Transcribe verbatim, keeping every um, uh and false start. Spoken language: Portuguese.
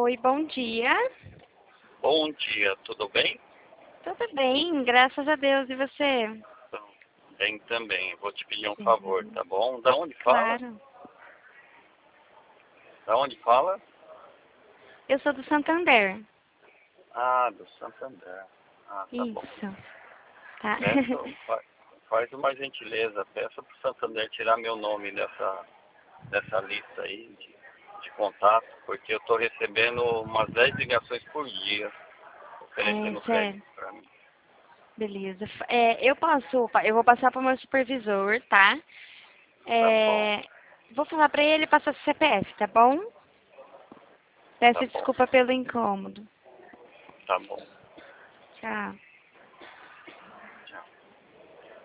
Oi, bom dia. Bom dia, tudo bem? Tudo bem, graças a Deus. E você? Então, bem também. Vou te pedir um favor, Sim, tá bom? Da onde fala? claro. Da onde fala? Eu sou do Santander. Ah, do Santander. Ah, tá bom. Isso, tá? Peça, fa- faz uma gentileza, peça pro Santander tirar meu nome dessa, dessa lista aí de, de contato, porque eu tô recebendo umas dez ligações por dia É, oferecendo sério. crédito pra mim. Beleza. É, eu posso, eu vou passar para o meu supervisor, tá? Tá bom, É, vou falar para ele passar seu C P F, tá bom? tá Peço bom, desculpa pelo incômodo. tá bom. Tchau.